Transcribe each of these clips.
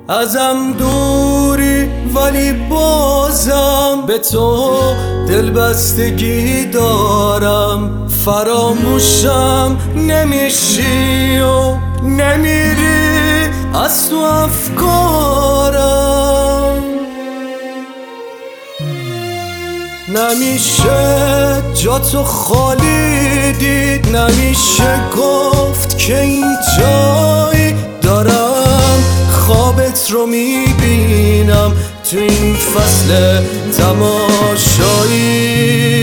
ازم دوری ولی بازم به تو دلبستگی دارم. فراموشم نمیشی و نمیری از تو افکارم. نمیشه جا تو خالی دید، نمیشه گفت که این جایی دارم. خوابت رو میبینم تو این فصل تماشایی.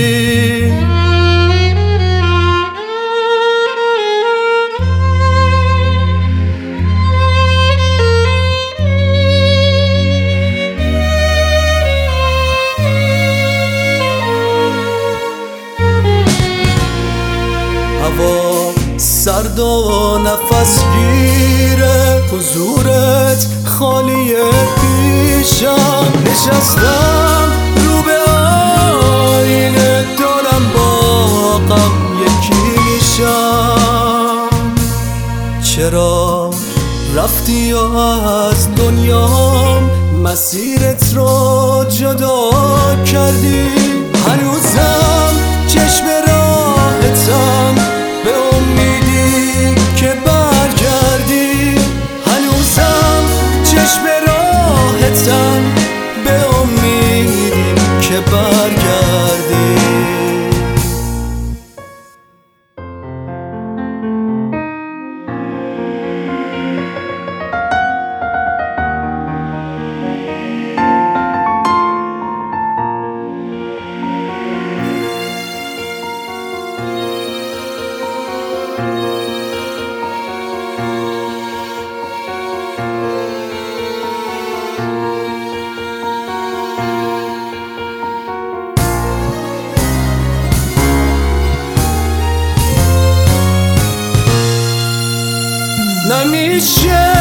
هوا سرد و نفس گیره، حضورت خالی پیشم. نشستم رو به آینه، دارم با غم یکی میشم. چرا رفتی و از دنیام مسیرت رو جدا کردی؟ هنوزم چشم راحتم به امیدی که برگردی. هنوزم چشم راحتم به امیدی که برگردی. نمیشه